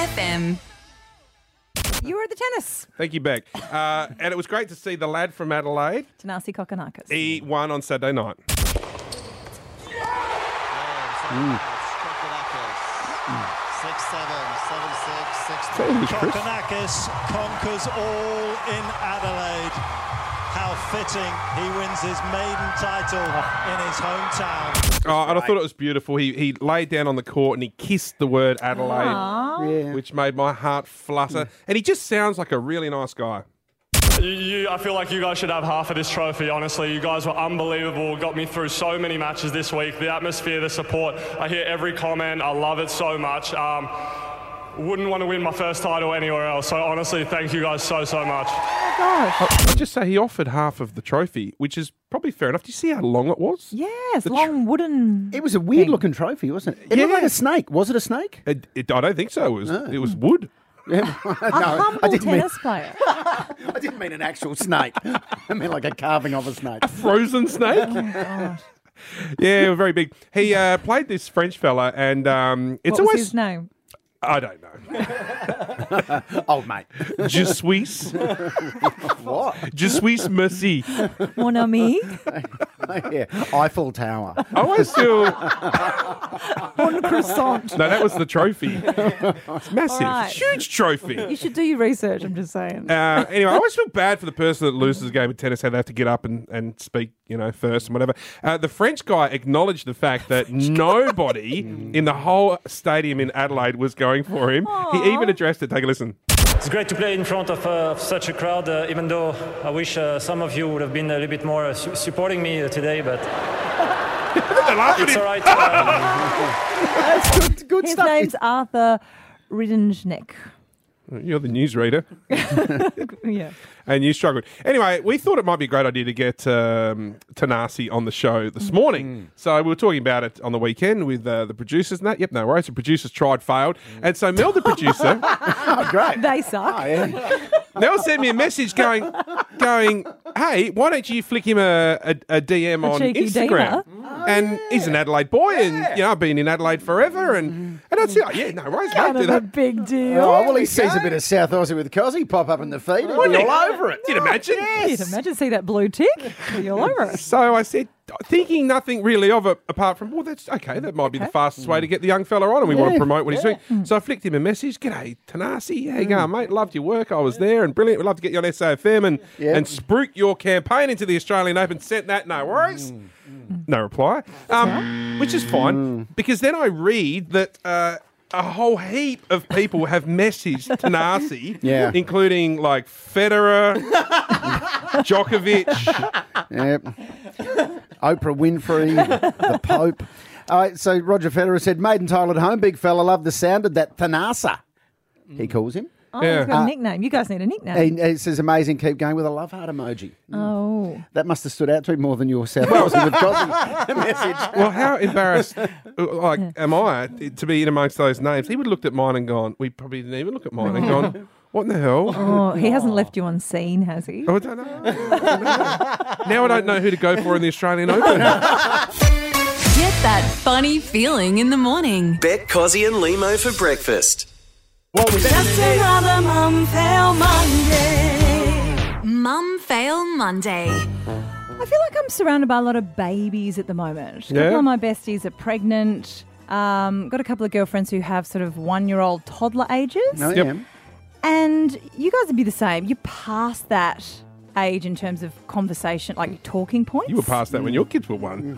FM. You were at the tennis. Thank you, Beck. And it was great to see the lad from Adelaide. Thanasi Kokonakis. He won on Saturday night. 6-7, 7-6, 6-3. Kokonakis conquers all in Adelaide. How fitting he wins his maiden title in his hometown. Oh, and I thought it was beautiful. He laid down on the court and he kissed the word Adelaide, Aww. which made my heart flutter. And he just sounds like a really nice guy. I feel like you guys should have half of this trophy, honestly. You guys were unbelievable, got me through so many matches this week. The atmosphere, the support, I hear every comment. I love it so much. Wouldn't want to win my first title anywhere else. So honestly, thank you guys so much. Oh, gosh. I'll just say he offered half of the trophy, which is probably fair enough. Do you see how long it was? Yes, long wooden. It was a weird-looking trophy, wasn't it? It looked like a snake. Was it a snake? I don't think so. It was wood. A humble tennis player. I didn't mean an actual snake. I mean like a carving of a snake. A frozen snake? Oh, my gosh. Yeah, very big. He played this French fella, and it's What was always his name? I don't know. Old mate. Je suis. What? Je suis merci. Mon ami. Yeah. Eiffel Tower. I always feel. Mon croissant. No, that was the trophy. It's massive. All right. Huge trophy. You should do your research, I'm just saying. Anyway, I always feel bad for the person that loses a game of tennis, how they have to get up and speak, first and whatever. The French guy acknowledged the fact that nobody in the whole stadium in Adelaide was going for him. Aww. He even addressed it. Take a listen. It's great to play in front of such a crowd, even though I wish some of you would have been a little bit more supporting me today, but it's all right. That's good His stuff. name's Arthur Riddenschneck. You're the newsreader. Yeah. And you struggled. Anyway, we thought it might be a great idea to get Thanasi on the show this morning. So we were talking about it on the weekend with the producers and that. Yep, no worries. The producers tried, failed. And so Mel, the producer, Great. They suck. Oh, yeah. Mel sent me a message going, hey, why don't you flick him a DM on cheeky Instagram? Dina. And he's an Adelaide boy, and I've been in Adelaide forever, and I'd say, yeah, no worries, mate, Kind do of a that. big deal. Oh, well, he sees a bit of South Aussie with Cozzy pop up in the feed. He'll be all over it. Did you imagine? You'd imagine see that blue tick. Be all over it. So I said, thinking nothing really of it apart from, well, that's okay, that might be the fastest way to get the young fella on, and we want to promote what he's doing. So I flicked him a message. G'day, Thanasi. How you going, mate? Loved your work. I was there and brilliant. We'd love to get you on SAFM and spruik your campaign into the Australian Open. Sent that, no worries. No reply, which is fine, because then I read that a whole heap of people have messaged Thanasi, including like Federer, Djokovic. Yep. Oprah Winfrey, the Pope. All right, so Roger Federer said, maiden title at home, big fella, love the sound of that Thanasa, he calls him. Oh, he's got a nickname. You guys need a nickname. He says, amazing, keep going, with a love heart emoji. Oh. That must have stood out to him more than your South Aussie with Cozzy message. Well, how embarrassed am I to be in amongst those names? He would have looked at mine and gone, we probably didn't even look at mine and gone, what in the hell? Oh, he hasn't left you on scene, has he? Oh, I don't know. Now I don't know who to go for in the Australian Open. Get that funny feeling in the morning. Bet Cozzy and Limo for breakfast. Just another Mum Fail Monday. Mum Fail Monday. I feel like I'm surrounded by a lot of babies at the moment. A Yeah? couple of my besties are pregnant. Got a couple of girlfriends who have sort of 1-year-old toddler ages. Oh, Yep. yeah. And you guys would be the same. You're past that age in terms of conversation, like talking points. You were past that when your kids were one.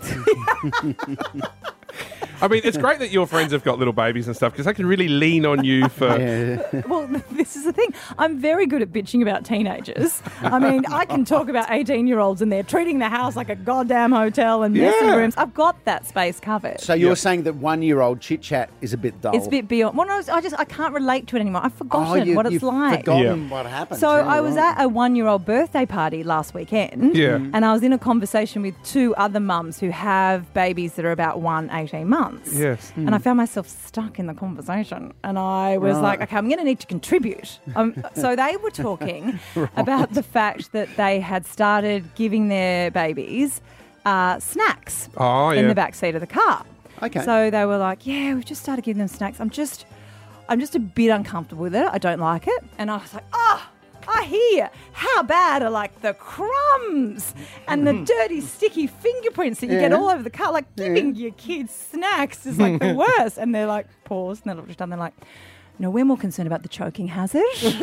I mean, it's great that your friends have got little babies and stuff because they can really lean on you for... Well, this is the thing. I'm very good at bitching about teenagers. I mean, I can talk about 18-year-olds and they're treating the house like a goddamn hotel and messy rooms. I've got that space covered. So you're saying that 1-year-old chit-chat is a bit dull? It's a bit beyond. Well, no, I can't relate to it anymore. I've forgotten what it's you've like. forgotten what happened. So I was at a 1-year-old birthday party last weekend. Yeah. And I was in a conversation with 2 other mums who have babies that are about 18 months. Yes. And I found myself stuck in the conversation. And I was like, okay, I'm going to need to contribute. So they were talking about the fact that they had started giving their babies snacks Oh, in yeah. the back seat of the car. Okay. So they were like, yeah, we've just started giving them snacks. I'm just a bit uncomfortable with it. I don't like it. And I was like, I hear how bad are like the crumbs and the dirty, sticky fingerprints that you get all over the car. Like giving your kids snacks is like the worst. And they're like, pause, and they're just done. They're like, no, we're more concerned about the choking hazard. And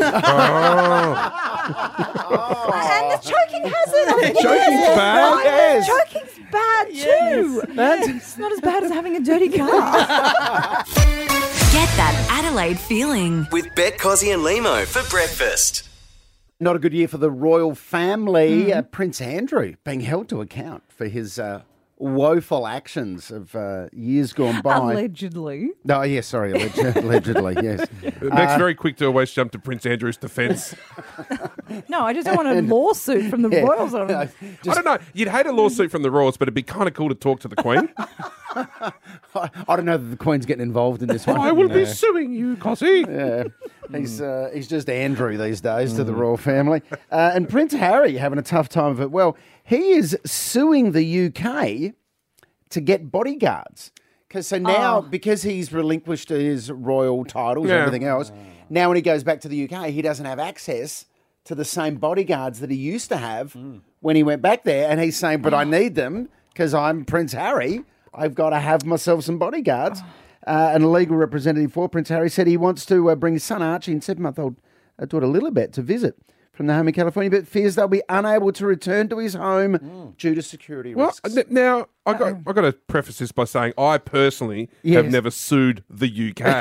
the choking hazard. Choking's bad. Yes. Choking's bad too. It's not as bad as having a dirty car. Get that Adelaide feeling. With Bet Cozzy and Limo for breakfast. Not a good year for the royal family. Prince Andrew being held to account for his woeful actions of years gone by. Allegedly. No, yes, sorry, allegedly, yes. Beck's very quick to always jump to Prince Andrew's defence. No, I just don't want a lawsuit from the royals. I don't know. You'd hate a lawsuit from the royals, but it'd be kind of cool to talk to the Queen. I don't know that the Queen's getting involved in this one. I will be suing you, Cozzy. Yeah, he's just Andrew these days to the royal family. And Prince Harry having a tough time of it. Well, he is suing the UK to get bodyguards. Because he's relinquished his royal titles and everything else, now when he goes back to the UK, he doesn't have access to the same bodyguards that he used to have when he went back there. And he's saying, but I need them because I'm Prince Harry. I've got to have myself some bodyguards. And a legal representative for Prince Harry said he wants to bring his son Archie and 7-month-old daughter Lilibet to visit from the home in California, but fears they'll be unable to return to his home due to security risks. Now, I've got to preface this by saying I personally have never sued the UK.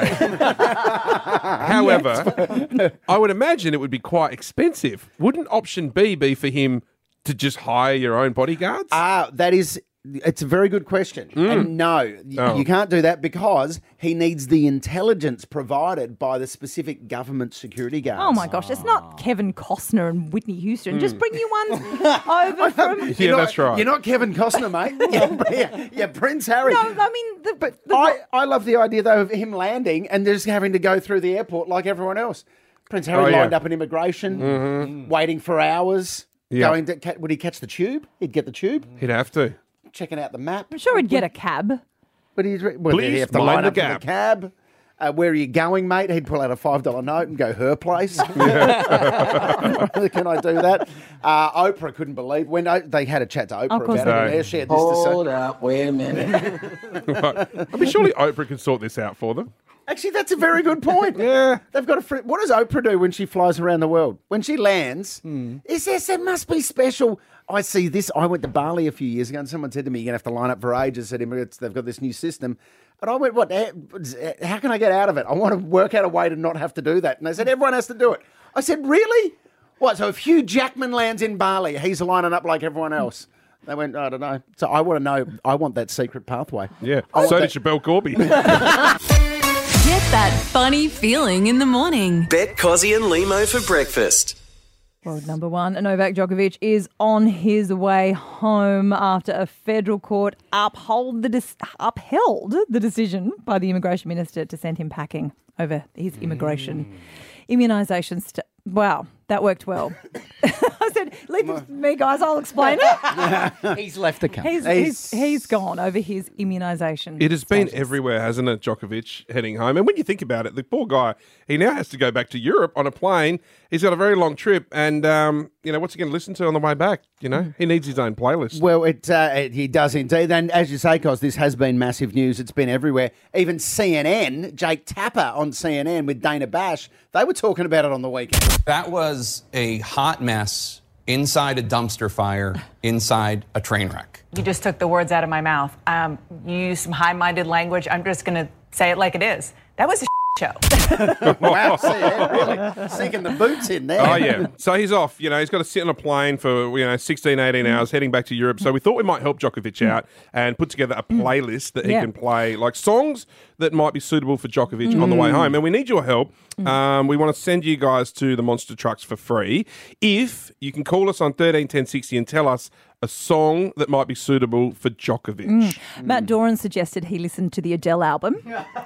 However, I would imagine it would be quite expensive. Wouldn't option B be for him to just hire your own bodyguards? It's a very good question. And no, you can't do that because he needs the intelligence provided by the specific government security guards. Oh, my gosh. It's not Kevin Costner and Whitney Houston. Just bring you ones over from... That's right. You're not Kevin Costner, mate. You're Prince Harry. No, I mean... I love the idea, though, of him landing and just having to go through the airport like everyone else. Prince Harry lined up in immigration, waiting for hours. Would he catch the tube? He'd get the tube. He'd have to. Checking out the map. I'm sure he'd get a cab. But he'd Please have to line up the in the cab. Where are you going, mate? He'd pull out a $5 note and go her place. Can I do that? Oprah couldn't believe when they had a chat to Oprah about it. She had this to say. Hold up, wait a minute. I mean, surely Oprah can sort this out for them. Actually, that's a very good point. They've got what does Oprah do when she flies around the world? When she lands, it must be special. I see this. I went to Bali a few years ago and someone said to me, you're going to have to line up for ages. They've got this new system. And I went, what? How can I get out of it? I want to work out a way to not have to do that. And they said, everyone has to do it. I said, really? What? So if Hugh Jackman lands in Bali, he's lining up like everyone else. They went, I don't know. So I want to know. I want that secret pathway. Yeah. So did Chappelle Corby. Get that funny feeling in the morning. Bet Cozzy and Limo for breakfast. World number one, Novak Djokovic is on his way home after a federal court upheld the decision by the immigration minister to send him packing over his immigration immunisations. Wow, that worked well. I said, leave it to me, guys. I'll explain it. He's left the country. He's gone over his immunisation. It has been everywhere, hasn't it, Djokovic heading home? And when you think about it, the poor guy, he now has to go back to Europe on a plane. He's got a very long trip. And, what's he going to listen to on the way back? He needs his own playlist. Well, he does indeed. And as you say, Cos, this has been massive news. It's been everywhere. Even CNN, Jake Tapper on CNN with Dana Bash, they were talking about it on the weekend. That was a hot mess inside a dumpster fire, inside a train wreck. You just took the words out of my mouth. You used some high-minded language. I'm just going to say it like it is. That was a show. Wow, really sinking the boots in there. Oh, yeah. So he's off. He's got to sit on a plane for, 16, 18 hours heading back to Europe. So we thought we might help Djokovic out and put together a playlist that he can play, like songs that might be suitable for Djokovic on the way home. And we need your help. We want to send you guys to the Monster Trucks for free. If you can call us on 13 10 60 and tell us a song that might be suitable for Djokovic. Matt Doran suggested he listened to the Adele album.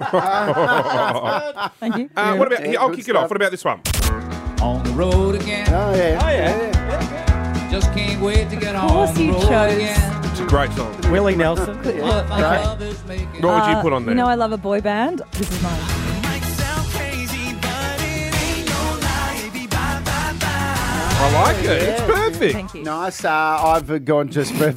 Thank you. What about? I'll kick it off. What about this one? On the road again. Oh, yeah. Just can't wait to get on the road again. It's a great song. Willie Nelson. What would you put on there? I love a boy band. This is mine. I like it. It's perfect. Thank you. Nice. I've gone just for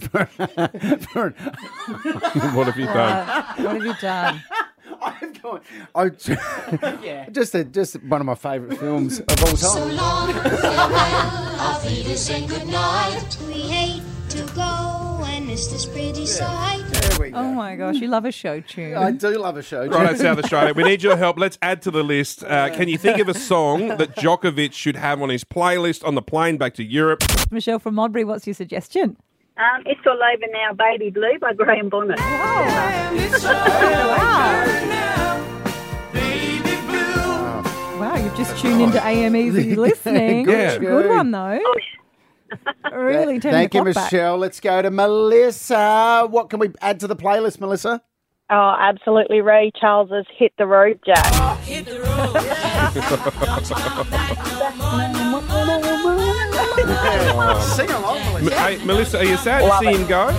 What have you done? What have you done? I've gone. Just one of my favourite films of all So time. long, farewell, auf Wiedersehen, good night. We hate to go and miss this pretty sight. There we go. Oh my gosh, you love a show tune. I do love a show. Right, South Australia. We need your help. Let's add to the list. Can you think of a song that Djokovic should have on his playlist on the plane back to Europe? Michelle from Modbury, what's your suggestion? It's All Over Now, Baby Blue by Graham Bonnet. Wow, you've just tuned into AM Easy listening. Yeah. Good one, though. Really turning Thank the you, clock back. Michelle. Let's go to Melissa. What can we add to the playlist, Melissa? Oh, absolutely. Ray Charles's Hit the Road, Jack. Sing along, Melissa. Hey, Melissa, are you sad to Love see it. him go?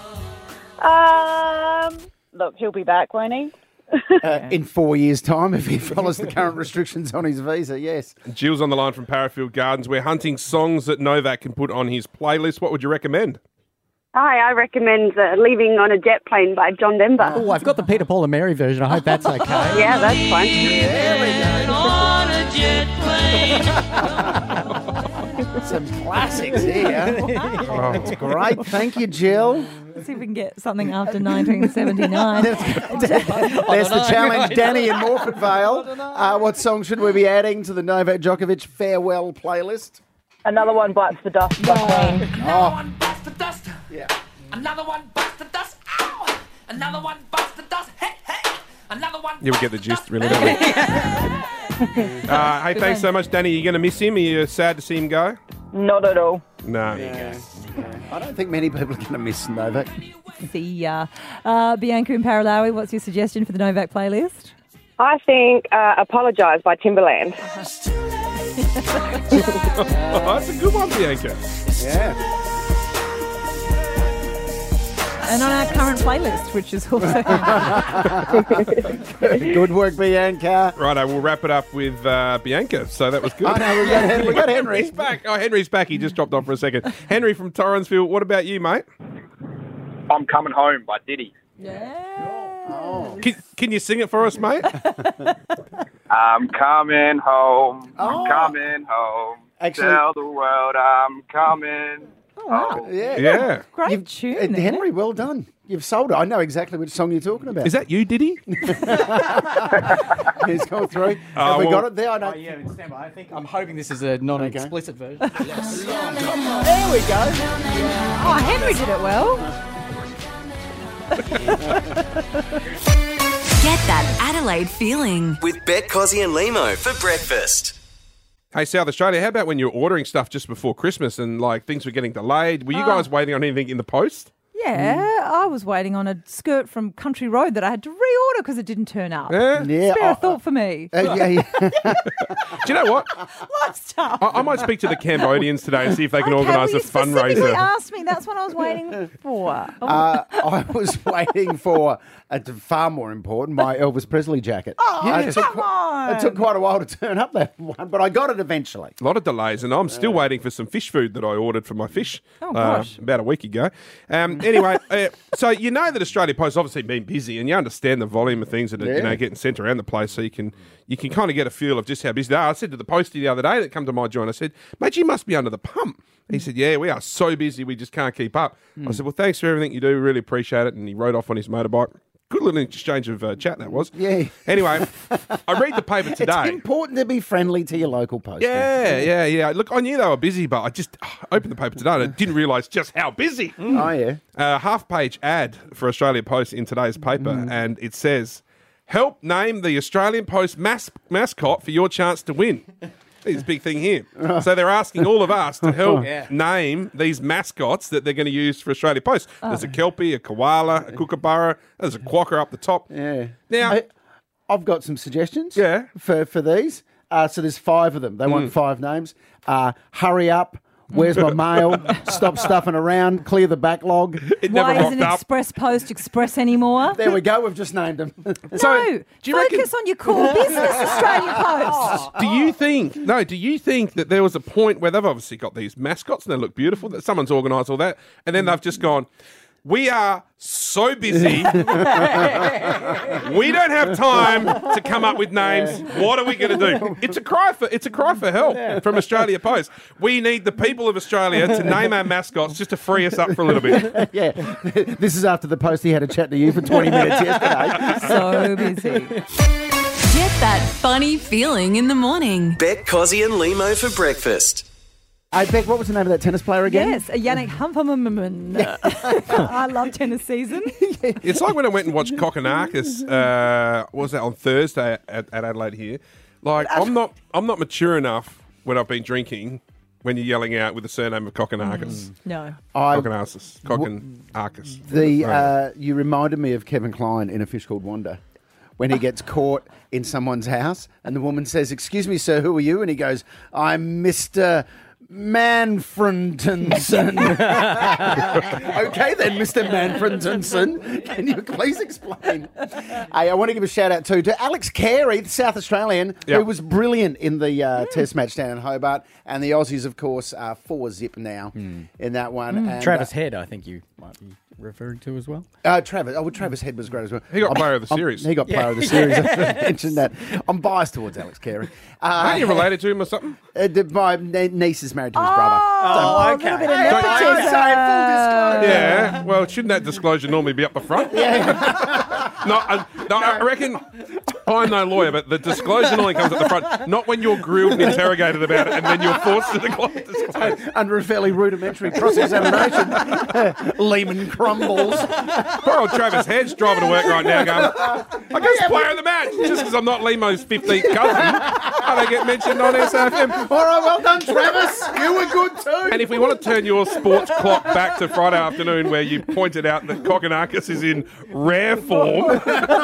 Look, he'll be back, won't he? In 4 years' time, if he follows the current restrictions on his visa, yes. Jill's on the line from Parafield Gardens. We're hunting songs that Novak can put on his playlist. What would you recommend? Hi, I recommend Leaving on a Jet Plane by John Denver. Oh, I've got the Peter, Paul and Mary version. I hope that's okay. Yeah, that's fine. Some classics here. Oh, it's great. Thank you, Jill. Let's see if we can get something after 1979. There's the challenge. Danny in Morford Vale. What song should we be adding to the Novak Djokovic farewell playlist? Another One Bites the Dust by Queen. Oh, Bust the dust. yeah. Another one bust the dust. Ow! Another one bust the dust. Hey, hey. Another one. You would get the gist, really, don't you? Hey, thanks so much, Danny. You're going to miss him? Are you sad to see him go? Not at all. No. I don't think many people are going to miss Novak. See ya. Bianca in Paralawi, what's your suggestion for the Novak playlist? I think Apologise by Timberland. Oh, that's a good one, Bianca. Yeah. And on our current playlist, which is also... Good work, Bianca. Righto, we'll wrap it up with Bianca. So that was good. Oh, no, we got Henry. Henry's back. Oh, Henry's back. He just dropped off for a second. Henry from Torrensville, what about you, mate? I'm Coming Home by Diddy. Can you sing it for us, mate? I'm coming home. Oh. I'm coming home. Actually- Tell the world I'm coming. Oh, yeah. Yeah. Great tune. Henry, well done. You've sold it. I know exactly which song you're talking about. Is that you, Diddy? He's gone through. Have we got it there? I know. Yeah, stand by. I think I'm hoping this is a non-explicit version. There we go. Oh, Henry did it well. Get that Adelaide feeling. With Bet Cozzy and Limo for breakfast. Hey, South Australia, how about when you were ordering stuff just before Christmas and like things were getting delayed? Were you guys waiting on anything in the post? Yeah, I was waiting on a skirt from Country Road that I had to reorder because it didn't turn up. Yeah? Spare a thought for me. Do you know what? Lifestyle. I might speak to the Cambodians today and see if they can Okay, organise well, a you specifically fundraiser. asked me. That's what I was waiting for. I was waiting for far more important, my Elvis Presley jacket. Oh, come on. It took quite a while to turn up that one, but I got it eventually. A lot of delays, and I'm still waiting for some fish food that I ordered for my fish gosh. about a week ago. Anyway, so you know that Australia Post obviously been busy, and you understand the volume of things that are getting sent around the place, so you can kind of get a feel of just how busy they are. I said to the postie the other day that come to my joint, I said, mate, you must be under the pump. He said, yeah, we are so busy, we just can't keep up. I said, well, thanks for everything you do, really appreciate it. And he rode off on his motorbike. Good little exchange of chat that was. Yeah. Anyway, I read the paper today. It's important to be friendly to your local post. Yeah. Look, I knew they were busy, but I just opened the paper today and I didn't realise just how busy. Oh, yeah. Half-page ad for Australia Post in today's paper, and it says, help name the Australian Post mascot for your chance to win. It's a big thing here. So they're asking all of us to help name these mascots that they're going to use for Australia Post. There's a Kelpie, a koala, a kookaburra, there's a quokka up the top. Yeah. Now, I've got some suggestions for these. So there's 5 of them. They want 5 names. Hurry Up, Where's my mail? Stop stuffing around. Clear the backlog. Why isn't Express Post Express anymore? There we go. We've just named them. So, focus on your core business, Australia Post. Do you think that there was a point where they've obviously got these mascots and they look beautiful, that someone's organised all that, and then they've just gone, we are so busy, we don't have time to come up with names. What are we going to do? It's a cry for help from Australia Post. We need the people of Australia to name our mascots just to free us up for a little bit. Yeah, this is after the Postie had a chat to you for 20 minutes yesterday. So busy. Get that funny feeling in the morning. Bet Cozzy and Limo for breakfast. Hey, Beck, what was the name of that tennis player again? Yes, Yannick Humphrey. I love tennis season. It's like when I went and watched Kokonakis, what was that, on Thursday at Adelaide here. Like, I'm not mature enough when I've been drinking when you're yelling out with the surname of Kokonakis. No. Kokonakis. You reminded me of Kevin Kline in A Fish Called Wanda. When he gets caught in someone's house and the woman says, "Excuse me, sir, who are you?" And he goes, "I'm Mr. Manfredson." Okay then, Mr. Manfredson, can you please explain? Hey, I want to give a shout out to Alex Carey, the South Australian, who was brilliant in the Test match down in Hobart, and the Aussies, of course, are 4-0 now in that one. And, Travis Head, I think you might be referring to as well. Travis Head was great as well. He got player of the series. He got player of the series. I mentioned that. I'm biased towards Alex Carey. Aren't you related to him or something? My niece is married to his brother. Oh, okay. A little bit of nepotism. Full disclosure. Yeah. Well, shouldn't that disclosure normally be up the front? No, I reckon I'm no lawyer, but the disclosure normally comes at the front, not when you're grilled and interrogated about it and then you're forced to disclose. Under a fairly rudimentary cross-examination. Lehman crumbles. Poor old Travis Head's driving to work right now going, I guess player of the match, just because I'm not Limo's 15th cousin. I don't get mentioned on SAFM. All right, well done, Travis. You were good too. And if we want to turn your sports clock back to Friday afternoon where you pointed out that Kokonakis is in rare form.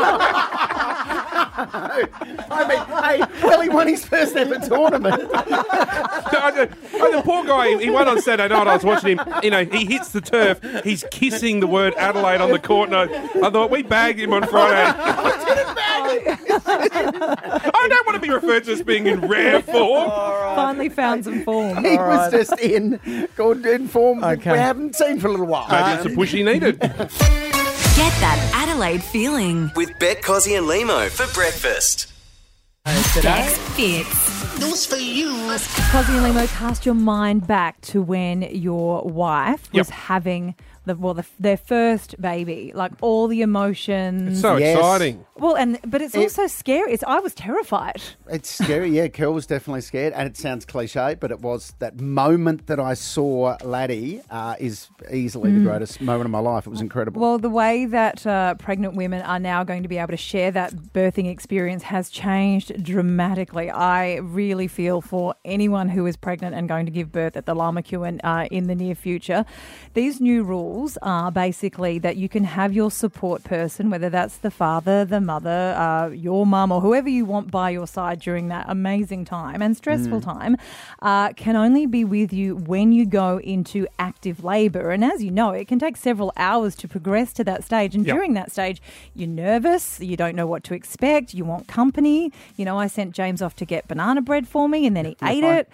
Well, he won his first ever tournament. The poor guy, he won on Saturday night. I was watching him. He hits the turf. He's kissing the word Adelaide on the court. And I thought, we bagged him on Friday. I didn't bag him. I don't want to be referred to as being in rare form. Finally found some form. He was just in form that we haven't seen for a little while. Maybe it's a push he needed. Get that Adelaide feeling. With Bet Cozzy and Limo for breakfast. Dex Fits. News for you. Cozzy and Limo, cast your mind back to when your wife was having their first baby, like all the emotions. It's so exciting. Well, but it's also scary. I was terrified. It's scary, yeah. Kel was definitely scared, and it sounds cliche, but it was that moment that I saw Laddie is easily the greatest moment of my life. It was incredible. Well, the way that pregnant women are now going to be able to share that birthing experience has changed dramatically. I really feel for anyone who is pregnant and going to give birth at the Lama Kewen in the near future. These new rules are basically that you can have your support person, whether that's the father, the mother, your mum, or whoever you want by your side during that amazing time and stressful time, can only be with you when you go into active labour. And as you know, it can take several hours to progress to that stage. And during that stage, you're nervous, you don't know what to expect, you want company. I sent James off to get banana bread for me and then he ate it.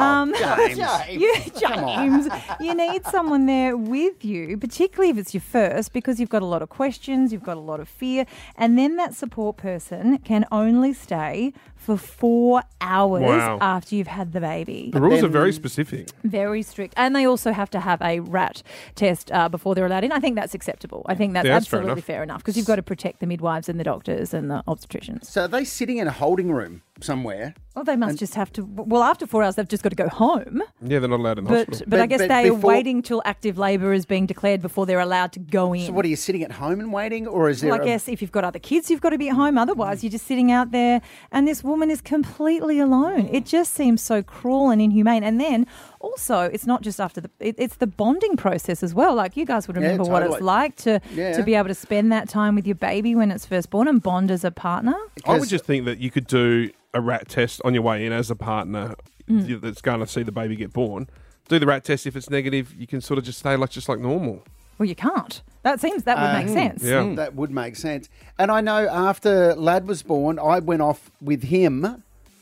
James, you need someone there with you, particularly if it's your first, because you've got a lot of questions, you've got a lot of fear, and then that support person can only stay for 4 hours after you've had the baby. The rules are very specific. Very strict. And they also have to have a rat test before they're allowed in. I think that's acceptable. I think that's absolutely fair enough because you've got to protect the midwives and the doctors and the obstetricians. So are they sitting in a holding room somewhere? Well, they must just have to... Well, after 4 hours, they've just got to go home. Yeah, they're not allowed in the hospital. But I guess they're waiting till active labour is being declared before they're allowed to go in. So what, are you sitting at home and waiting? Or is there... Well, I guess if you've got other kids, you've got to be at home. Otherwise, you're just sitting out there and this woman is completely alone. It just seems so cruel and inhumane. And then also, it's not just after it's the bonding process as well. Like, you guys would remember what it's like to be able to spend that time with your baby when it's first born and bond as a partner. I would just think that you could do a rat test on your way in as a partner that's going to see the baby get born. do the rat test. If it's negative, you can sort of just stay just like normal. Well, you can't. That would make sense. Yeah. That would make sense. And I know after Lad was born, I went off with him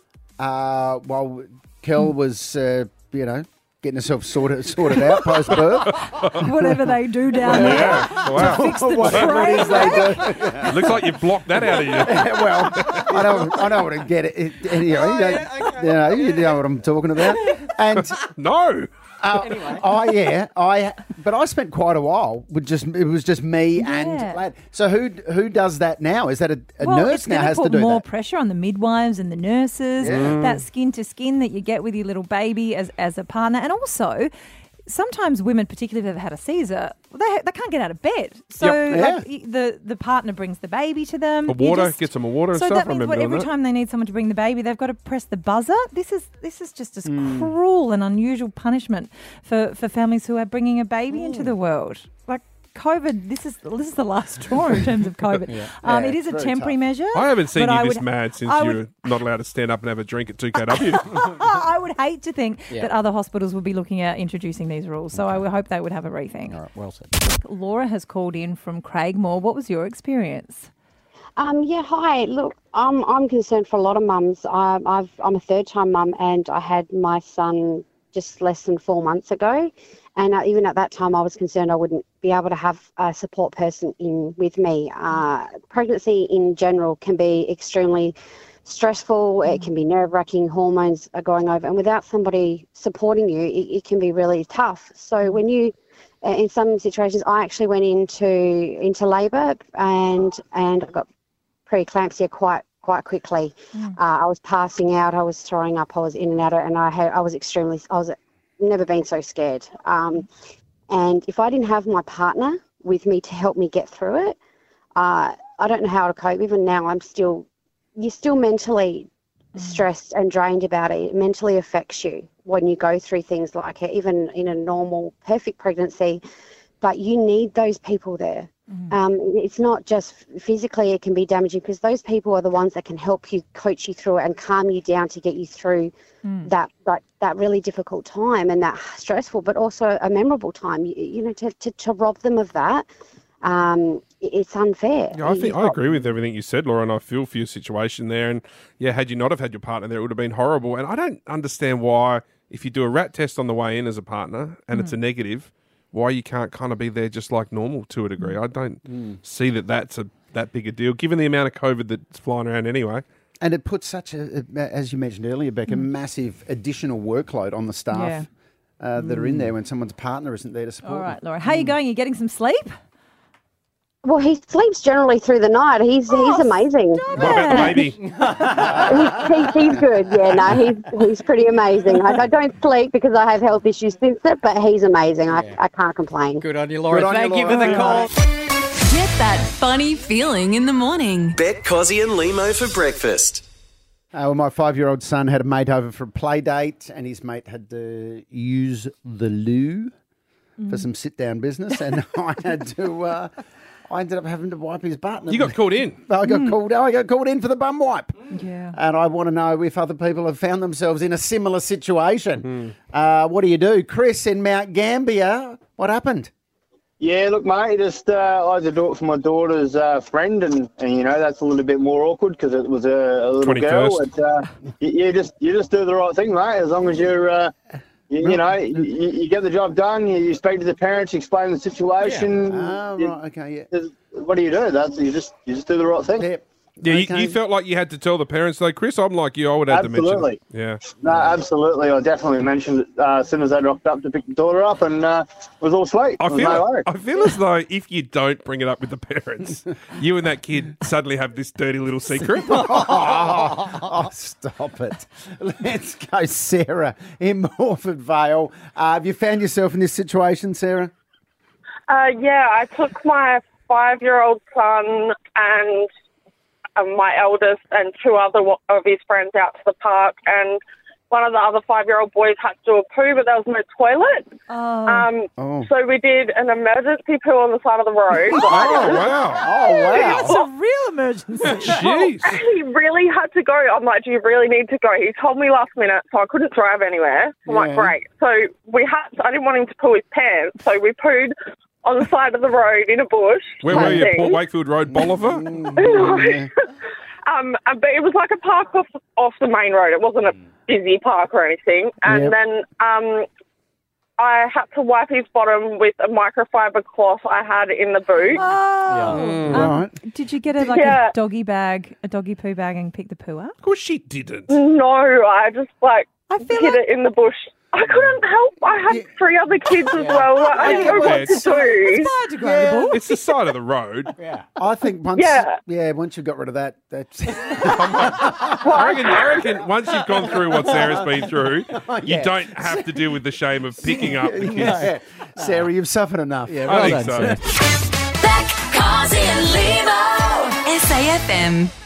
while Kel was, getting herself sorted out post-birth. Whatever they do down there Wow. to fix the Whatever it is they do. Looks like you've blocked that out of you. Well, I don't want to get it. Anyway, you know what I'm talking about. And No. anyway. But I spent quite a while with it was just me and Lad. So who does that now? Is that a nurse it's now gonna has put to do more that? pressure on the midwives and the nurses. That skin to skin that you get with your little baby as a partner, and also. Sometimes women, particularly if they've had a Caesar, they can't get out of bed. So the partner brings the baby to them. Get some water and so stuff. that means every time they need someone to bring the baby, they've got to press the buzzer. This is just as cruel and unusual punishment for families who are bringing a baby into the world. Like COVID, this is the last straw in terms of COVID. It is a temporary measure. I haven't seen you this would, mad since you're not allowed to stand up and have a drink at 2KW. I would hate to think that other hospitals would be looking at introducing these rules. So I would hope they would have a rethink. All right, well said. Laura has called in from Craigmore. What was your experience? Hi. Look, I'm concerned for a lot of mums. I'm a third-time mum, and I had my son just less than 4 months ago. And even at that time, I was concerned I wouldn't be able to have a support person in with me. Pregnancy in general can be extremely stressful. It can be nerve-wracking. Hormones are going over. And without somebody supporting you, it can be really tough. So when you, in some situations, I actually went into labour and I got preeclampsia quite quickly. I was passing out. I was throwing up. I was in and out. And I was never been so scared. And if I didn't have my partner with me to help me get through it, I don't know how to cope. Even now, you're still mentally stressed and drained about it. It mentally affects you when you go through things like it, even in a normal, perfect pregnancy. But you need those people there. It's not just physically, it can be damaging because those people are the ones that can help you, coach you through it and calm you down to get you through that really difficult time and that stressful, but also a memorable time. To rob them of that, it's unfair. Yeah, I agree with everything you said, Laura, and I feel for your situation there. And had you not have had your partner there, it would have been horrible. And I don't understand why, if you do a rat test on the way in as a partner and it's a negative, why you can't kind of be there just like normal to a degree. I don't see that's that big a deal, given the amount of COVID that's flying around anyway. And it puts such as you mentioned earlier, Beck, a massive additional workload on the staff that are in there when someone's partner isn't there to support them. All right, Laura. How are you going? You getting some sleep? Well, he sleeps generally through the night. He's amazing. What about the baby? He's good. Yeah, no, he's pretty amazing. I don't sleep because I have health issues since it, but he's amazing. I can't complain. Good on you, Laura. Thank you for the call. Get that funny feeling in the morning. Bet Cozzy and Limo for breakfast. Well, my 5-year-old son had a mate over for a play date, and his mate had to use the loo for some sit-down business, and I ended up having to wipe his butt. You got called in. I got called in for the bum wipe. Yeah. And I want to know if other people have found themselves in a similar situation. What do you do? Chris in Mount Gambier, what happened? Yeah, look, mate, I had to do it for my daughter's friend, and that's a little bit more awkward because it was a little 21st. girl. But, you just do the right thing, mate. As long as you're, you get the job done. You speak to the parents, explain the situation. Yeah. Right, okay, yeah. What do? You just do the right thing. Yep. Yeah, you felt like you had to tell the parents, though, Chris. I'm like you. I would have to mention it. Yeah. No, absolutely. I definitely mentioned it as soon as they rocked up to pick the daughter up, and it was all sweet. I feel as though if you don't bring it up with the parents, you and that kid suddenly have this dirty little secret. Oh, stop it. Let's go, Sarah in Morford Vale. Have you found yourself in this situation, Sarah? Yeah, I took my 5-year-old son and my eldest and 2 other of his friends out to the park, and one of the other 5-year-old boys had to do a poo, but there was no toilet. So we did an emergency poo on the side of the road. That's a real emergency. Jeez. He really had to go. I'm like, do you really need to go? He told me last minute, so I couldn't drive anywhere. I'm like, great. So I didn't want him to poo his pants, so we pooed on the side of the road in a bush. Where were you? Port Wakefield Road, Bolivar? But it was like a park off the main road. It wasn't a busy park or anything. And then I had to wipe his bottom with a microfiber cloth I had in the boot. Right. Did you get a doggy poo bag and pick the poo up? Of course she didn't. No, I just hid it in the bush. I couldn't help. I had 3 other kids as well. I didn't know what to do. It's biodegradable. It's the side of the road. I think once you've got rid of that, that's... I reckon once you've gone through what Sarah's been through, you don't have to deal with the shame of picking up the kids. Sarah, you've suffered enough. I think so. Beck, Carsey and Limo. SAFM.